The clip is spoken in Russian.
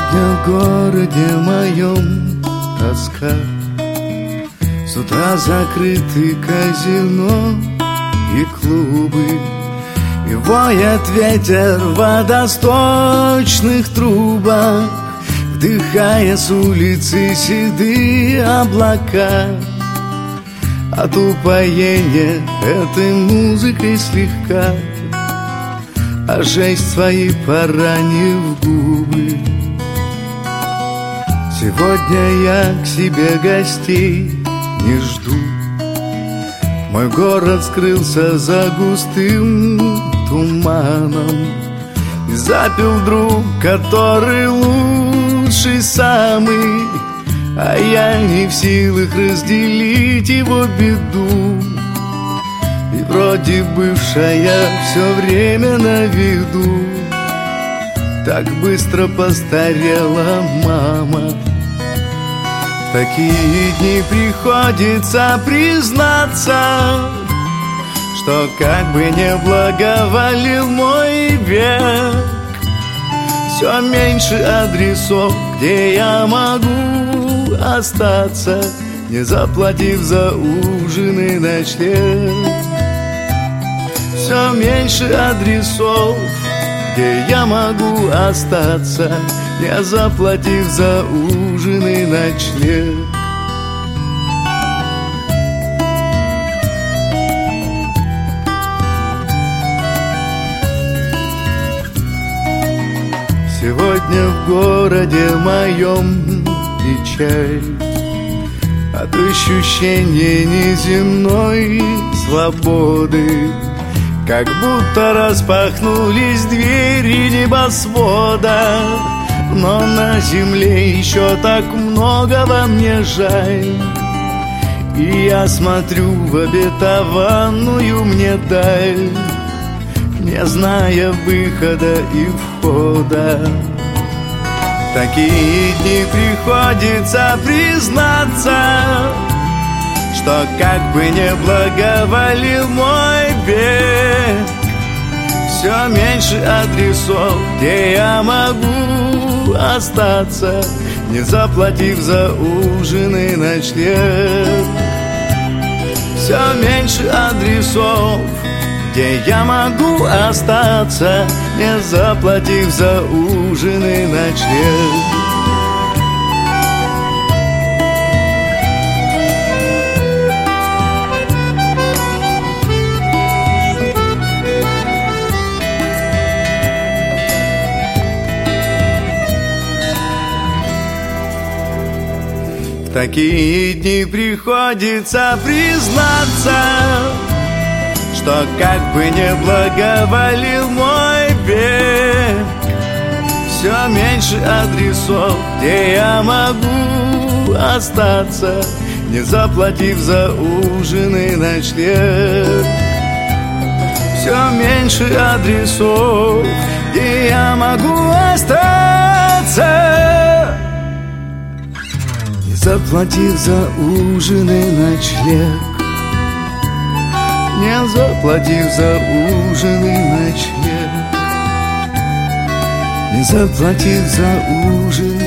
Сегодня в городе моем тоска. С утра закрыты казино и клубы, и воет ветер в водосточных трубах, вдыхая с улицы седые облака. От упоения этой музыкой слегка, а жесть свои поранив губы. Сегодня я к себе гостей не жду. Мой город скрылся за густым туманом, и запил друг, который лучший самый, а я не в силах разделить его беду. И вроде бывшая все время на виду, так быстро постарела мама. В такие дни приходится признаться, что как бы не благоволил мой век, все меньше адресов, где я могу остаться, не заплатив за ужин и ночлег. Все меньше адресов, где я могу остаться, не заплатив за ужин и ночлег. Сегодня в городе моем печаль от ощущения неземной свободы, как будто распахнулись двери небосвода. Но на земле еще так много во мне жаль, и я смотрю в обетованную мне даль, не зная выхода и входа. В такие дни приходится признаться, что как бы не благоволил мой век, все меньше адресов, где я могу остаться, не заплатив за ужин и ночлег. Все меньше адресов, где я могу остаться, не заплатив за ужин и ночлег. В такие дни приходится признаться, что как бы не благоволил мой век, все меньше адресов, где я могу остаться, не заплатив за ужин и ночлег. Все меньше адресов, где я могу остаться, не заплатив за ужин и ночлег. Не заплатив за ужин и ночлег, не заплатив за ужин